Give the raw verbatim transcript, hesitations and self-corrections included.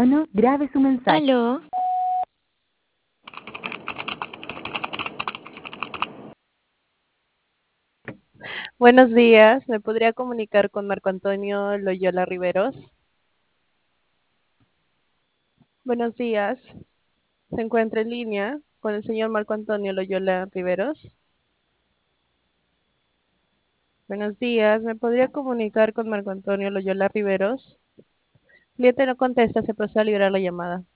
tono, grabe su mensaje. Aló, Buenos días, ¿me podría comunicar con Marco Antonio Loyola Riveros? Buenos días, ¿se encuentra en línea con el señor Marco Antonio Loyola Riveros? Buenos días, ¿me podría comunicar con Marco Antonio Loyola Riveros? Cliente no contesta, se procede a liberar la llamada.